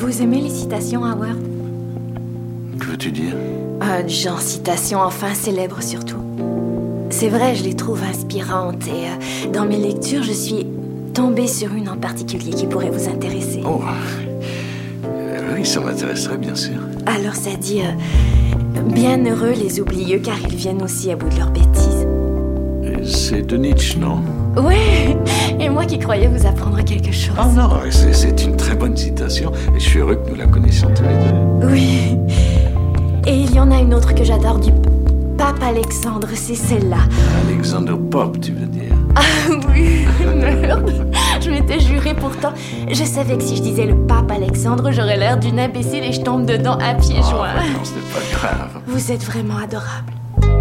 Vous aimez les citations, Howard? Que veux-tu dire? Du genre citations enfin célèbres surtout. C'est vrai, je les trouve inspirantes et dans mes lectures, je suis tombée sur une en particulier qui pourrait vous intéresser. Oh, oui, ça m'intéresserait bien sûr. Alors ça dit bienheureux les oublieux car ils viennent aussi à bout de leurs bêtises. C'est de Nietzsche, non? Oui, et moi qui croyais vous apprendre quelque chose. Oh non, c'est une très bonne citation et je suis heureux que nous la connaissions tous les deux. Oui, et il y en a une autre que j'adore du pape Alexandre, c'est celle-là. Alexander Pope, tu veux dire? Ah oui, merde. Je m'étais juré pourtant. Je savais que si je disais le pape Alexandre, j'aurais l'air d'une imbécile et je tombe dedans à pieds joints. Non, ce n'est pas grave. Vous êtes vraiment adorable.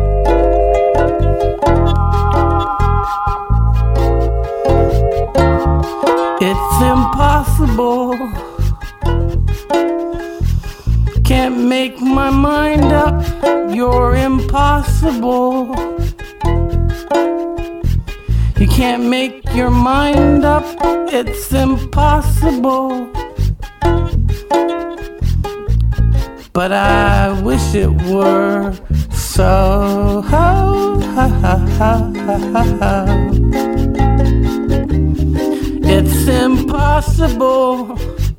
It's impossible. Can't make my mind up. You're impossible. You can't make your mind up. It's impossible. But I wish it were so. It's impossible.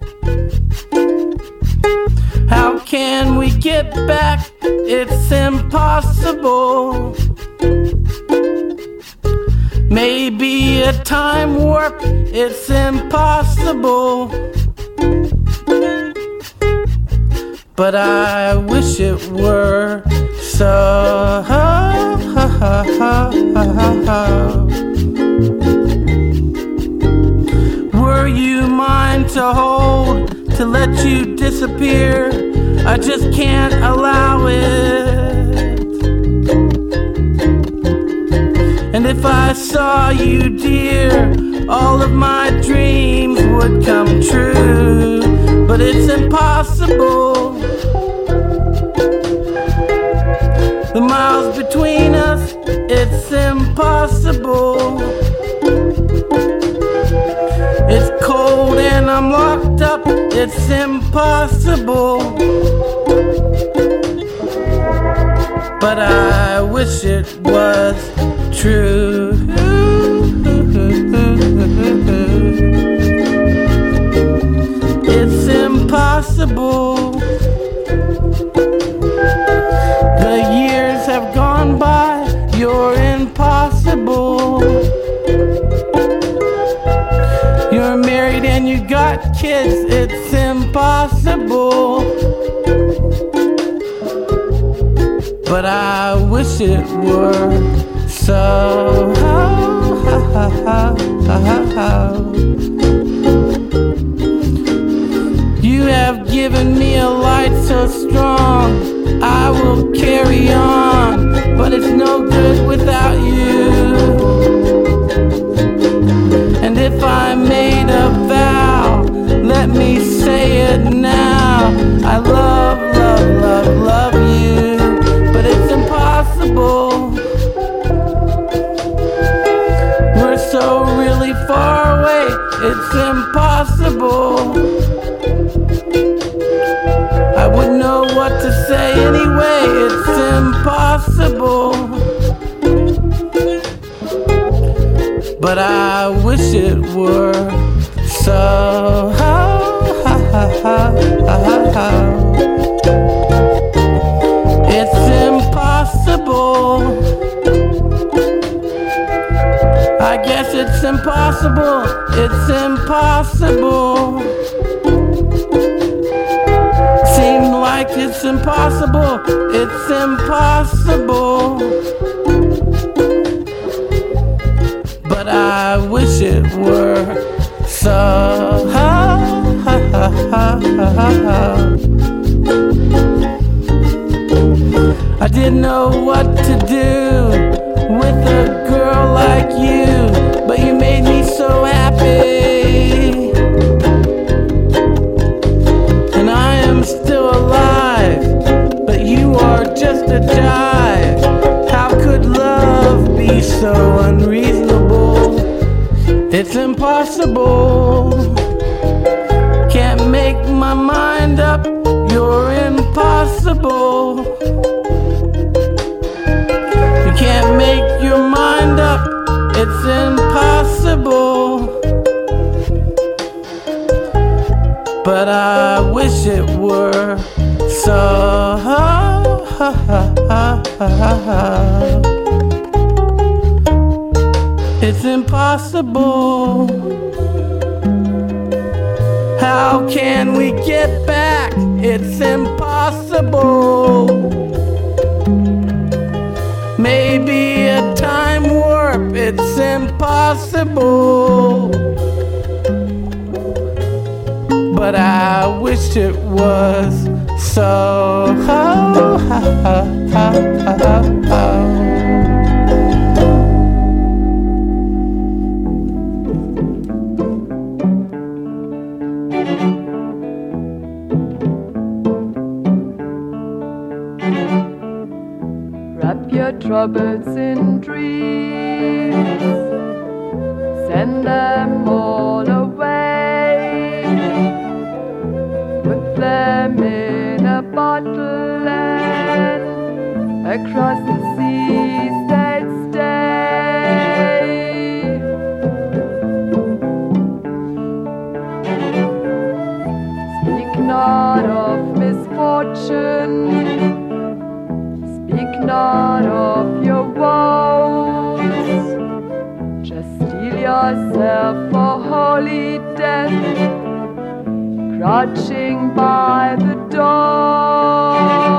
How can we get back? It's impossible. Maybe a time warp. It's impossible. But I wish it were so. Were you mine to hold, to let you disappear? I just can't allow it. And if I saw you, dear, all of my dreams would come true. But it's impossible. The miles between us, it's impossible. It's cold and I'm locked up, it's impossible. But I wish it was true. It's impossible. The years have gone by, you're impossible. You're married and you got kids, it's impossible. But I wish it were so. You have given me a light so strong, I will carry on, but it's no good without you. And if I made a vow, let me say it now. I love, love, love, love you, but it's impossible. We're so really far away, it's impossible. I wouldn't know what to say anyway, it's impossible. But I wish it were so. It's impossible. I guess it's impossible. It's impossible. Seems like it's impossible. It's impossible. But I wish it were so. I didn't know what to do with a girl like you, but you made me so happy. And I am still alive, but you are just a jive. How could love be so unreasonable? It's impossible. Can't make my my mind up, you're impossible. You can't make your mind up, it's impossible. But I wish it were so. It's impossible. How can we get back? It's impossible. Maybe a time warp, it's impossible. But I wish it was so. Wrap your troubles in dreams, send them all away, put them in a bottle and across the seas they'd stay. Speak not of misfortune, speak not of your woes, just steel yourself for holy death, crouching by the door.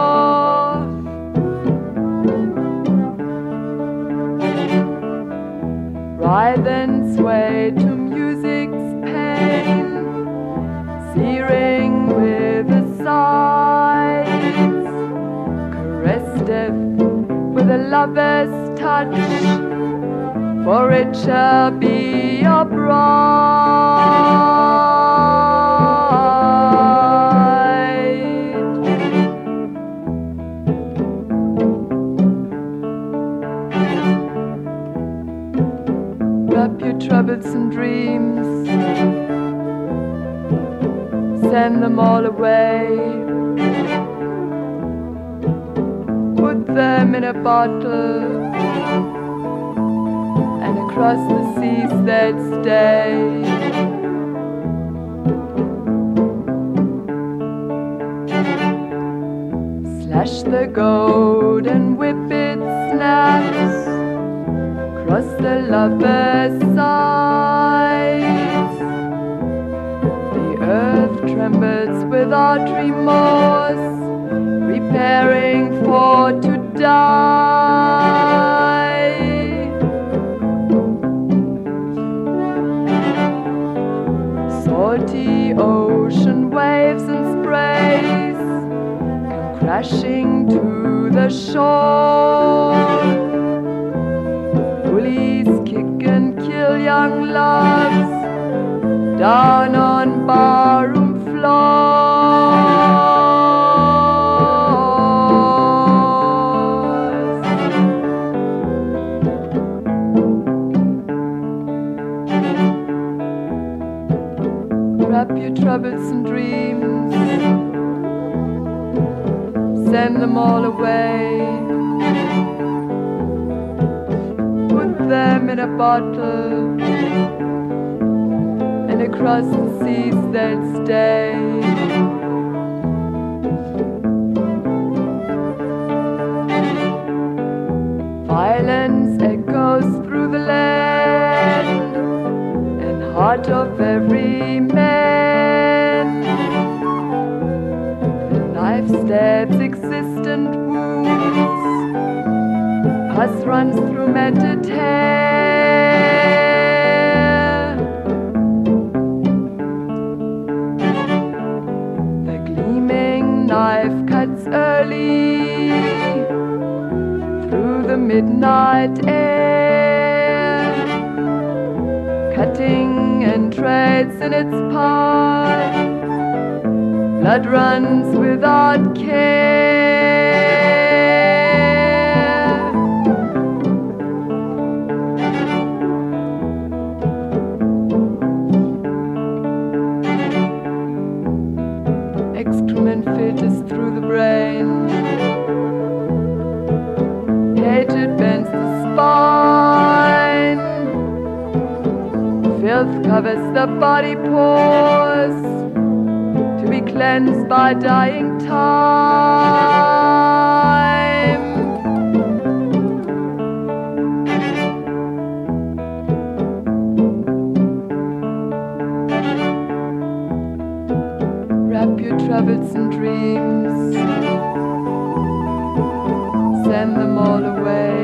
Writhe and sway to music's pain, searing with the sighs, caress death with a lover's touch, for it shall be your bride. Wrap your troubles and dreams, send them all away, put them in a bottle, and across the seas they'd stay. Slash the goat and whip its snaps, cross the lover's sides. The earth trembles without remorse, preparing for to die. Salty ocean waves and sprays come crashing to the shore. Bullies kick and kill young loves down on barroom floors. Wrap your troubles and dreams, send them all away, put them in a bottle, and across the seas they'll stay. Violence echoes through the land and heart of every man. The knife stabs existent wounds, pus runs through matted hair. The gleaming knife cuts early through the midnight air, cutting and treads in its path. Blood runs without care. excrement filters through the brain. Hatred bends the spine. Filth covers the body pores to be cleansed by dying time. Wrap your troubles and dreams, send them all away.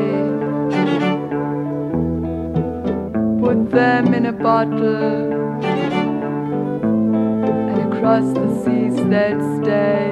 Put them in a bottle, and across the seas they'll stay.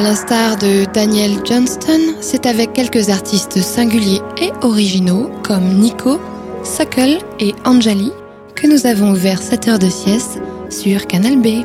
l'instar de Daniel Johnston, c'est avec quelques artistes singuliers et originaux comme Nico, Suckle et Anjali que nous avons ouvert 7 heures de sieste sur Canal B.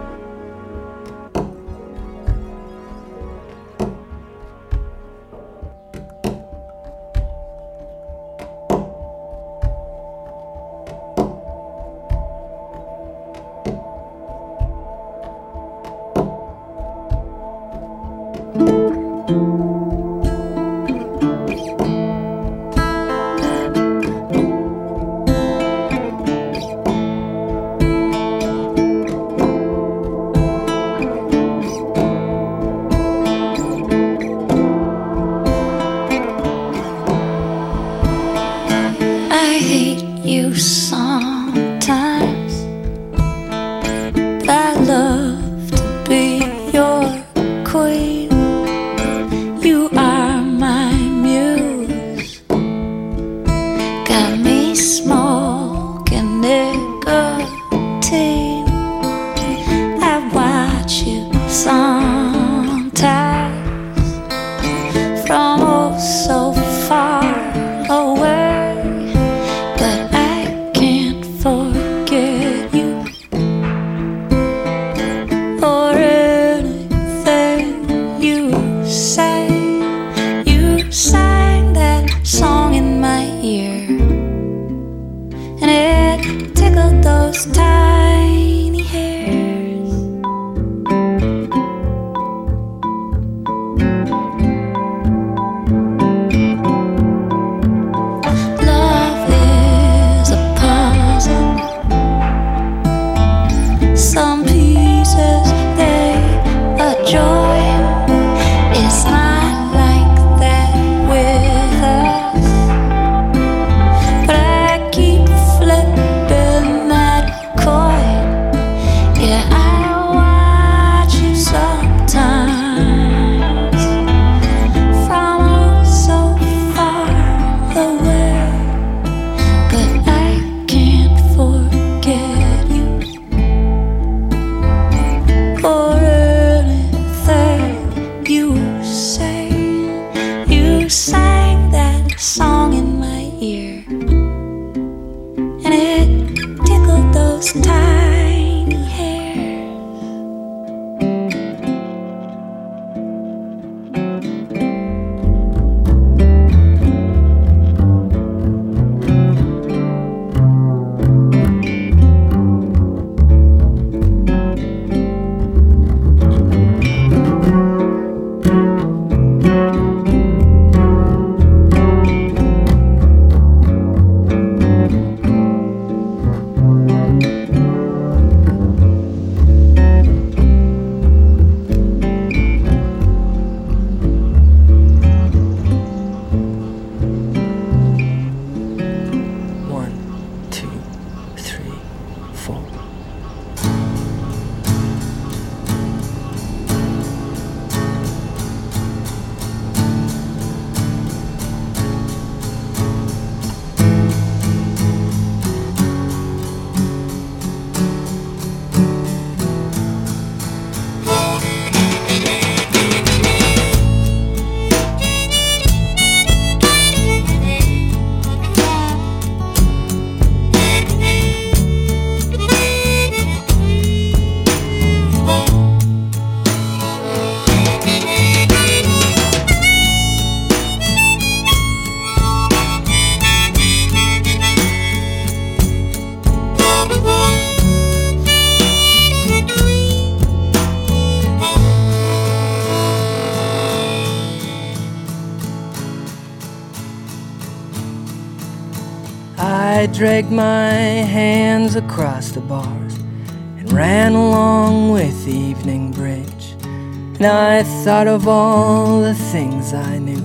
I dragged my hands across the bars and ran along with the evening bridge. And I thought of all the things I knew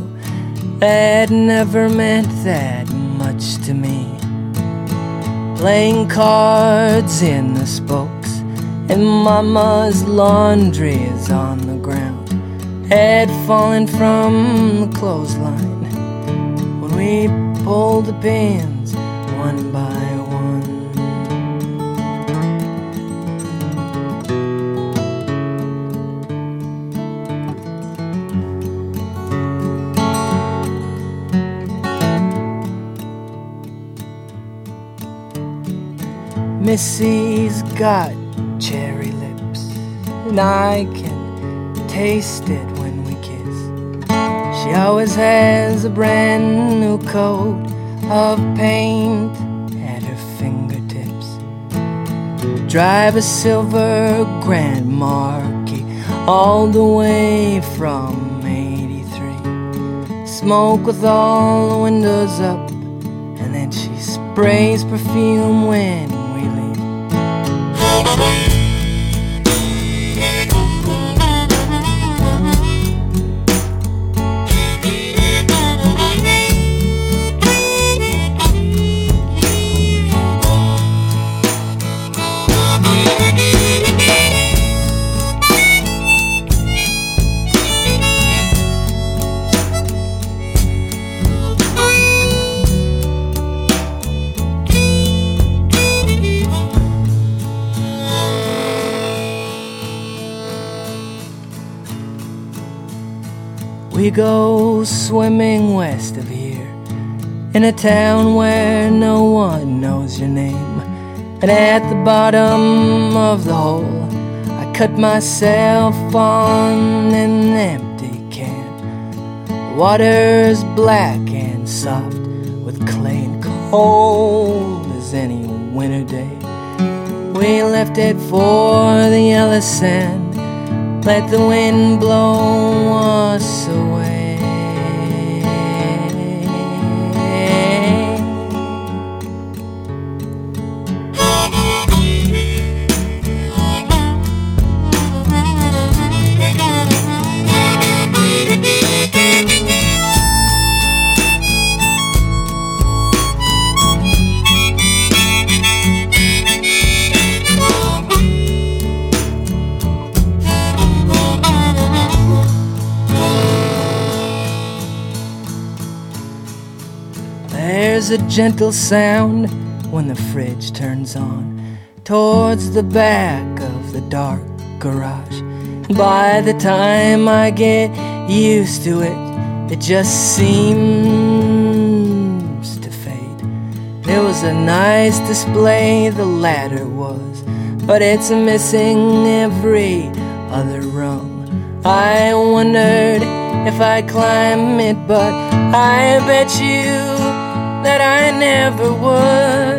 that never meant that much to me. Playing cards in the spokes, and Mama's laundry is on the ground, had fallen from the clothesline when we pulled the pins one by one. Missy's got cherry lips, and I can taste it when we kiss. She always has a brand new coat of paint at her fingertips. Drive a silver Grand Marquis all the way from 83. Smoke with all the windows up, and then she sprays perfume when we leave. We go swimming west of here, in a town where no one knows your name. And at the bottom of the hole, I cut myself on an empty can. The water's black and soft, with clay and cold as any winter day. We left it for the yellow sand, let the wind blow us away. There's a gentle sound when the fridge turns on towards the back of the dark garage. By the time I get used to it, it just seems to fade. There was a nice display, the ladder was, but it's missing every other rung. I wondered if I'd climb it, but I bet you that I never would.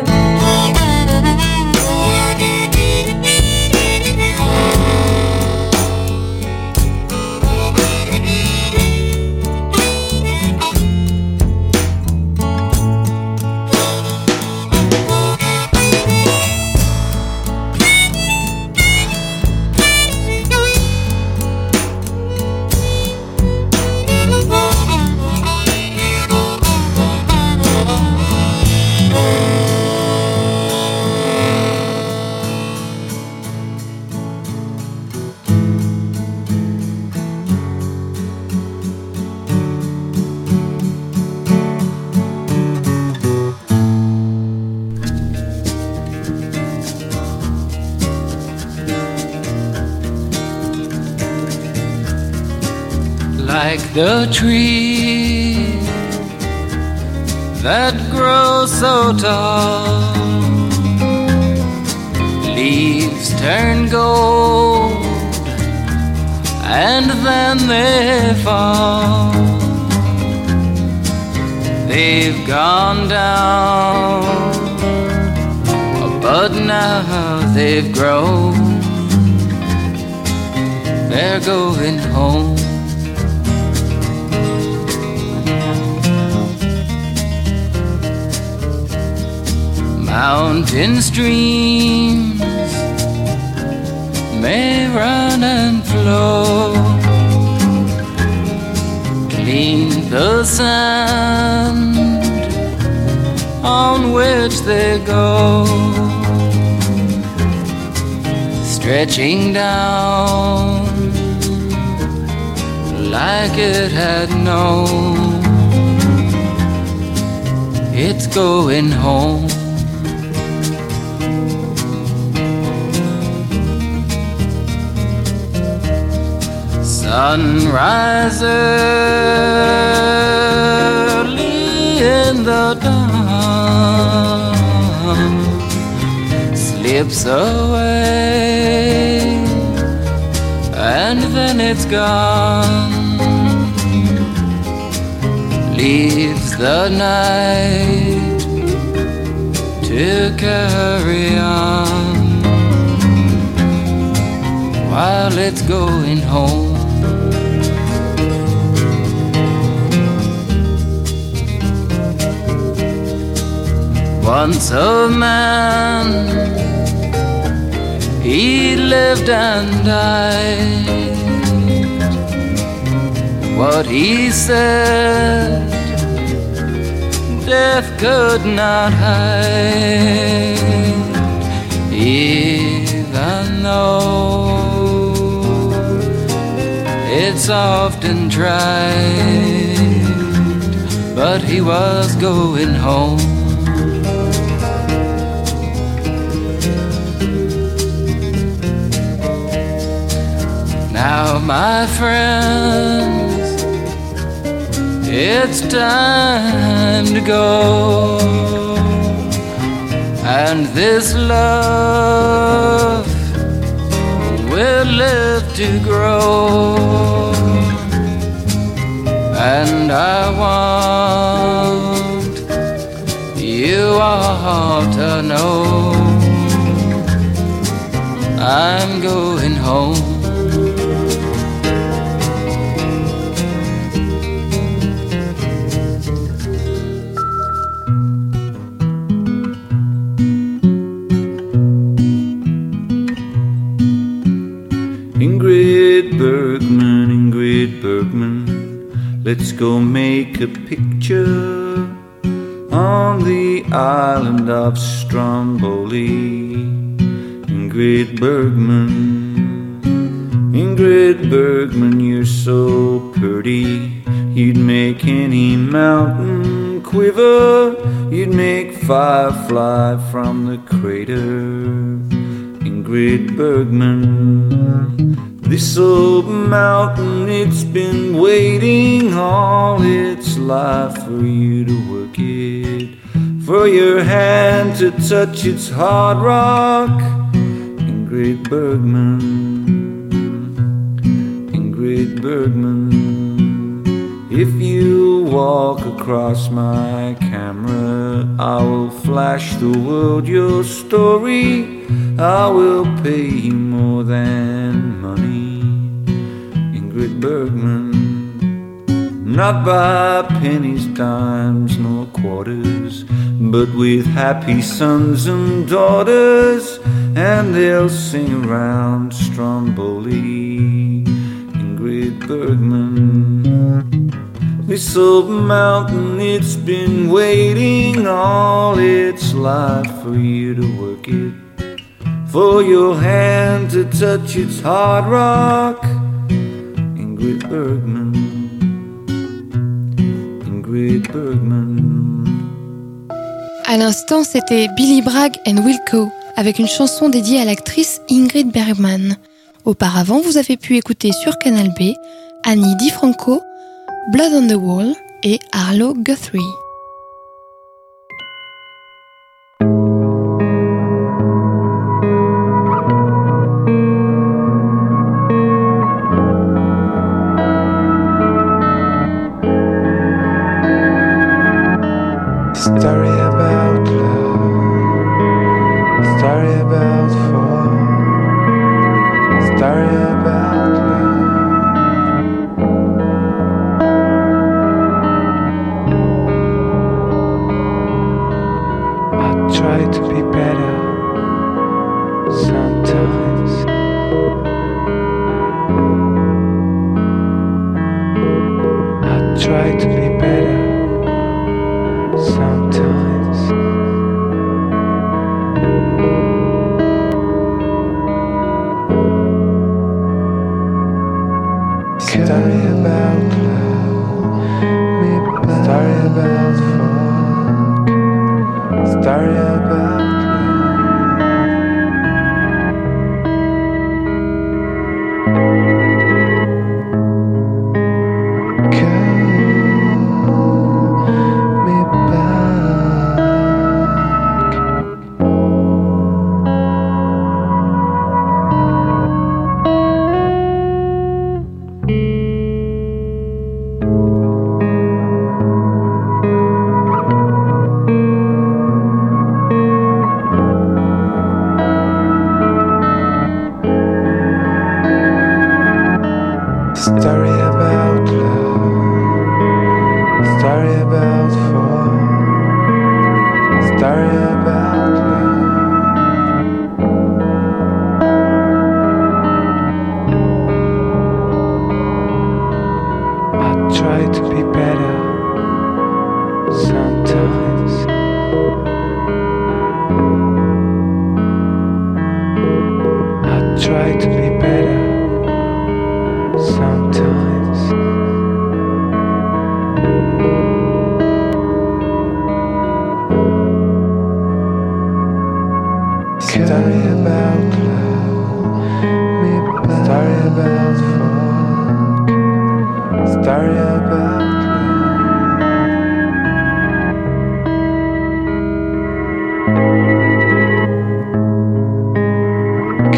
Like the tree that grows so tall, leaves turn gold and then they fall. They've gone down, but now they've grown. They're going home. Mountain streams may run and flow, clean the sand on which they go, stretching down like it had known. It's going home. Sunrise early in the dawn, slips away, and then it's gone, leaves the night to carry on while it's going home. Once a man, he lived and died. What he said, death could not hide, even though it's often tried. But he was going home. Now, my friends, it's time to go, and this love will live to grow, and I want you all to know I'm going home. Ingrid Bergman, let's go make a picture on the island of Stromboli. Ingrid Bergman, you're so pretty, you'd make any mountain quiver, you'd make fire fly from the crater. Ingrid Bergman, this old mountain, it's been waiting all its life for you to work it, for your hand to touch its hard rock. Ingrid Bergman, if you walk across my camera, I will flash the world your story. I will pay you more than money, Ingrid Bergman, not by pennies, dimes, nor quarters, but with happy sons and daughters, and they'll sing around Stromboli. Ingrid Bergman, this old mountain, it's been waiting all its life for you to work it, for your hand to touch its hard rock. Ingrid Bergman, Ingrid Bergman. À l'instant, c'était Billy Bragg and Wilco avec une chanson dédiée à l'actrice Ingrid Bergman. Auparavant, vous avez pu écouter sur Canal B Annie DiFranco, Blood on the Wall et Arlo Guthrie. Story about love, story about fall, story about love. I try to be better sometimes. I try to be better sometimes. Story about love, story about funk, story about love. Call me back. Story about fall, story about love. I try to be better sometimes. I try to be better sometimes. Story about love, story about folk, story about love.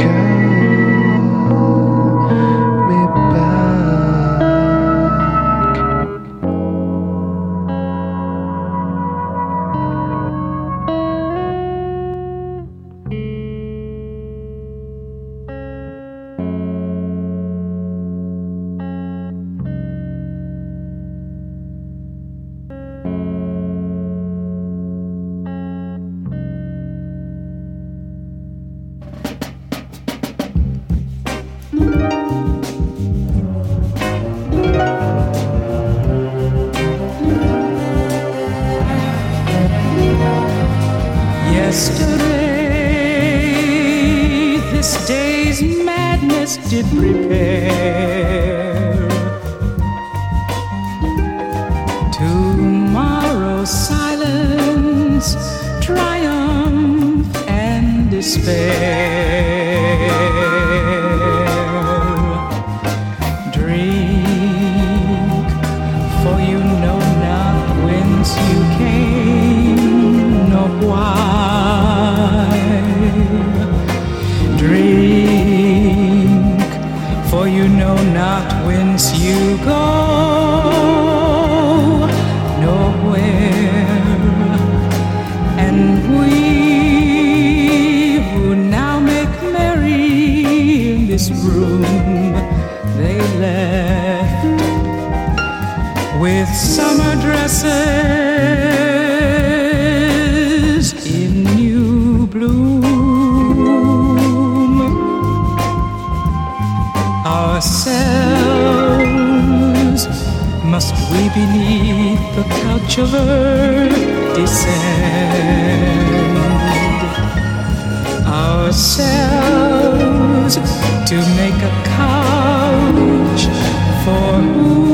Call me back. Yesterday, this day's madness did prepare. Tomorrow's silence, triumph, and despair. Drink, for you know not whence you came, nor why. Drink, for you know not whence you go, nowhere. And we who now make merry in this room, they left with summer dresses in new bloom. Ourselves, must we beneath the couch of earth descend? Ourselves, to make a couch for whom?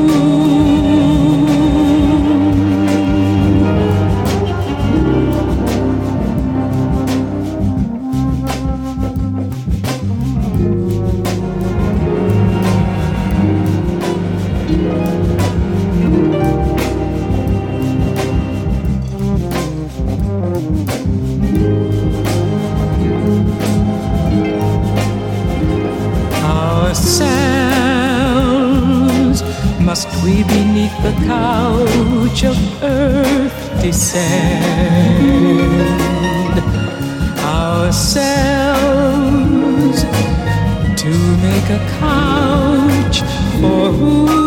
Ourselves, must we beneath the couch of earth descend? Ourselves, to make a couch for whom?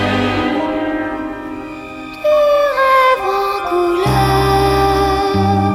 Tu rêves en couleur.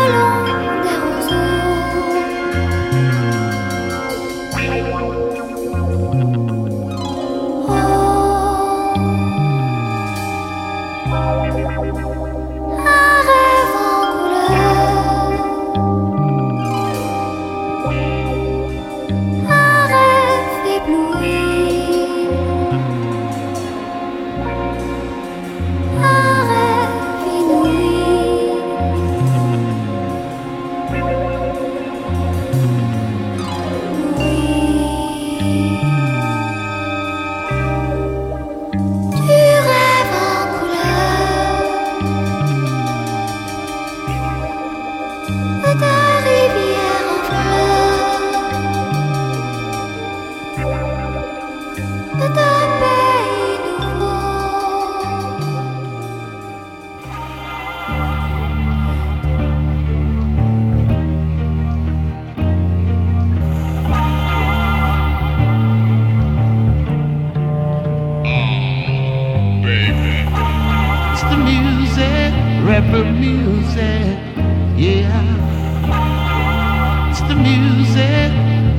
Rapper music, yeah. It's the music.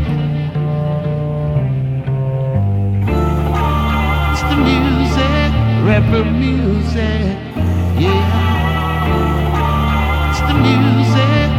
It's the music, rapper music, yeah. It's the music.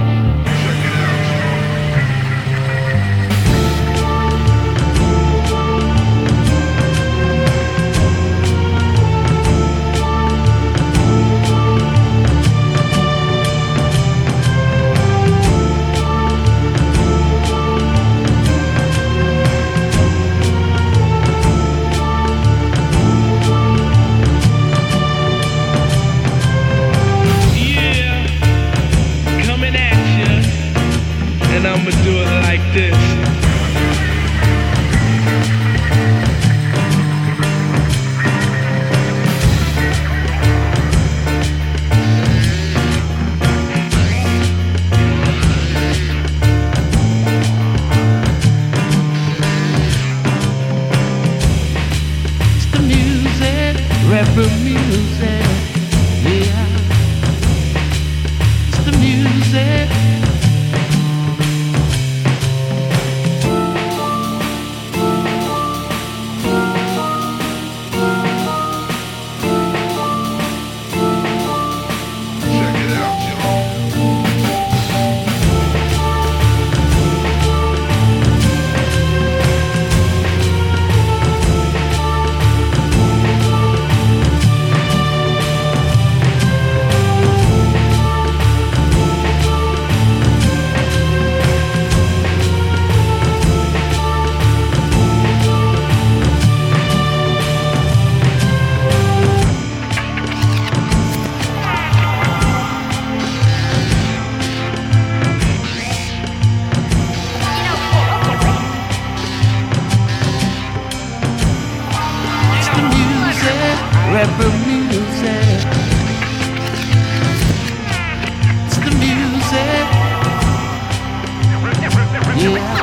Rapper music, yeah. It's the music. Rapper music. It's the music. Yeah.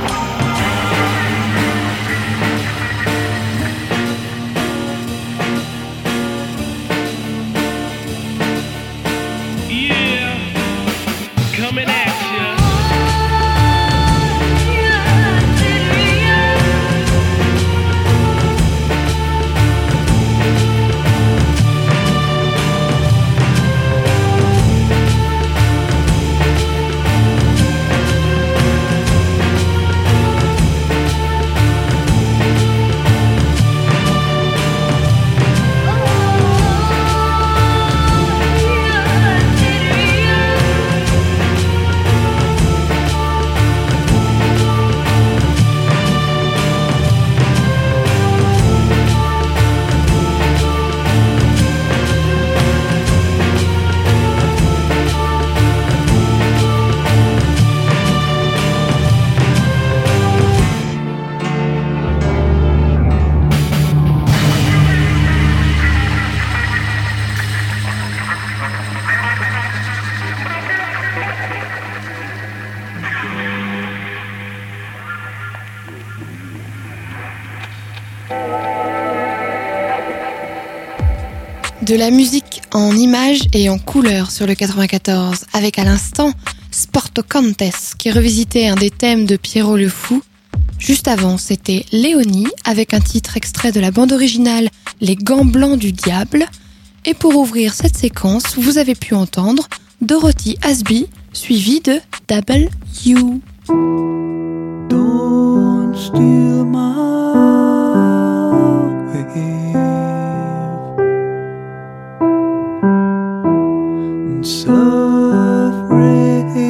De la musique en images et en couleurs sur le 94, avec à l'instant Sporto Cantes, qui revisitait un des thèmes de Pierrot le Fou. Juste avant, c'était Léonie, avec un titre extrait de la bande originale Les Gants Blancs du Diable. Et pour ouvrir cette séquence, vous avez pu entendre Dorothy Asby, suivi de Double U. Don't steal my wave and suffrage.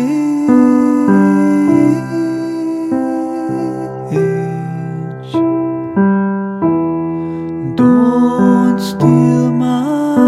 Don't steal my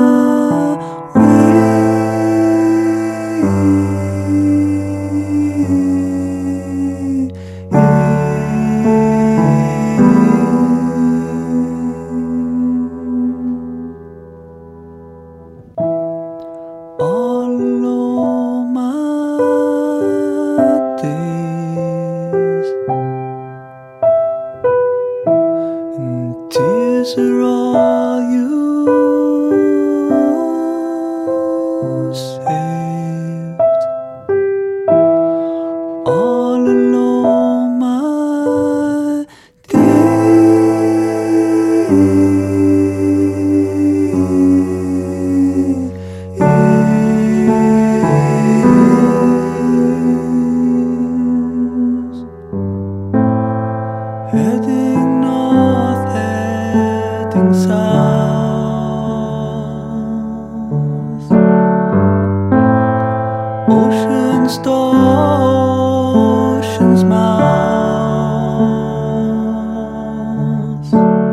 heading north, heading south. Oceans to ocean's mouth.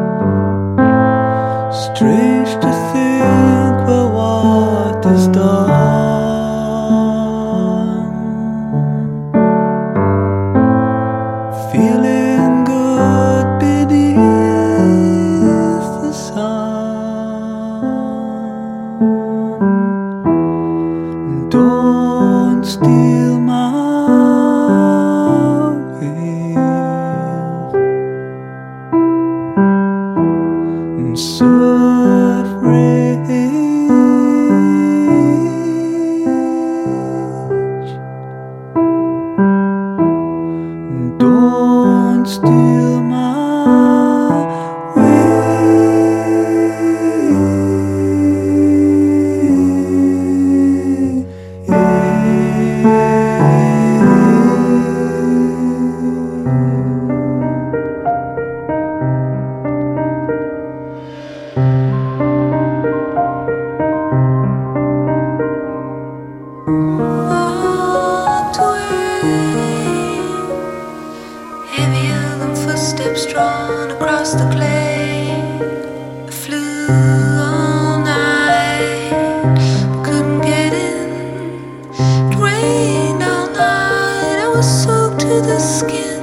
Strange to think where what is done. Feeling good beneath the sun. Don't steal my wave and suffrage. Don't steal my walked away, heavier than footsteps drawn across the clay. I flew all night, but couldn't get in. It rained all night, I was soaked to the skin.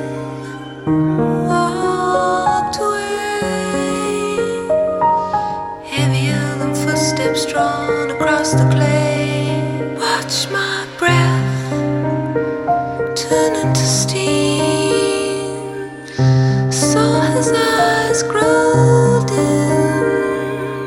Walked away, heavier than footsteps drawn across the clay. Watch my breath turn into steam. Saw his eyes grow dim.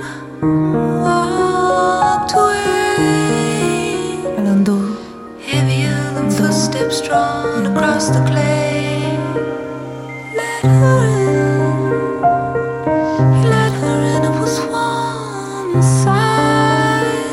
Walked away, heavier than footsteps drawn across the clay. Let her in. He let her in. It was warm inside.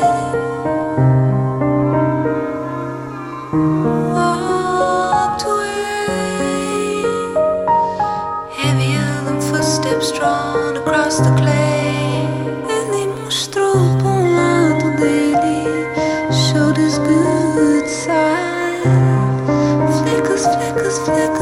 Walked away, heavier than footsteps drawn across the clay. Ele mostrou lado dele, showed his good side. Flickers, flickers, flickers.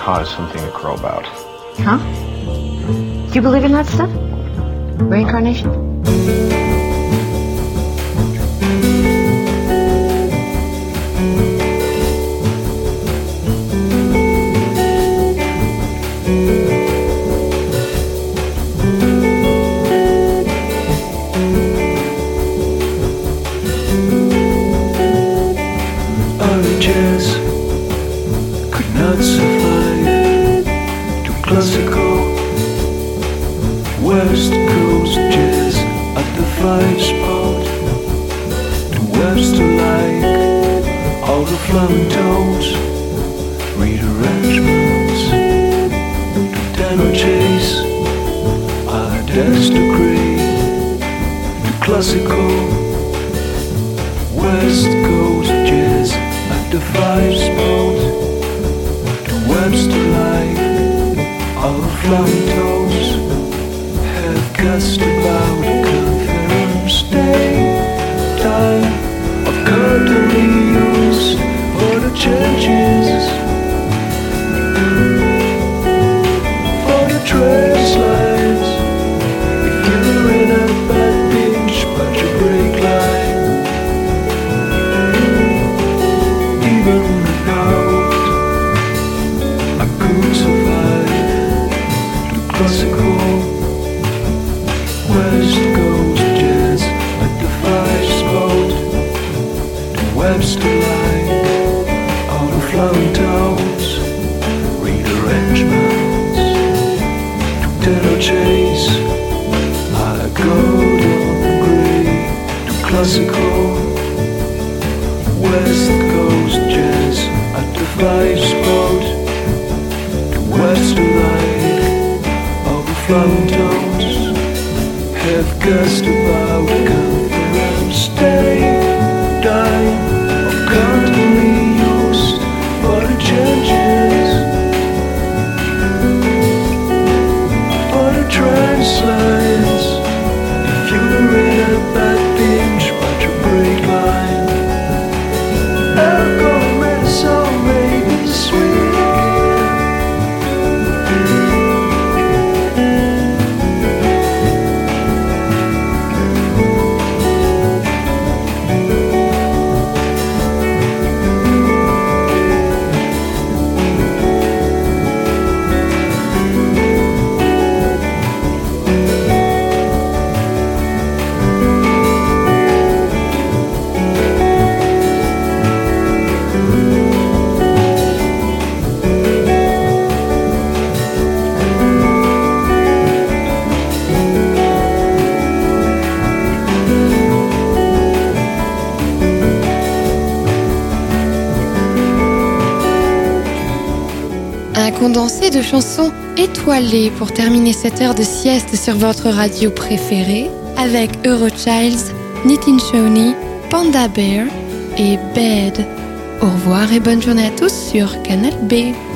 heart is something to crow about. Huh? Do you believe in that stuff? Reincarnation? West Coast jazz at the 5 spot. To Webster like all the flowing tones, rearrangements. To tenor chase, I desecrate. To classical West Coast jazz at the 5 spot. To Webster like all the flowing tones. Cast about a conference day, time of currently used for the changes, for the trace lines. If you're in a bad pinch, but you break line, even without, I could survive the classical West Coast jazz at the 5 spot. To Webster like all the flowing tones, rearrangements. To tenor chase, I go down grey. To classical West Coast jazz at the 5 spot. To Webster like all the flowing tones. Have guessed about conference day, time of currently used for the changes, for the translates. If you're in a bad pinch, but you break line, alcohol medicine may be sweet again. Un condensé de chansons étoilées pour terminer cette heure de sieste sur votre radio préférée avec Eurochilds, Nitin Shoney, Panda Bear et Bed. Au revoir et bonne journée à tous sur Canal B.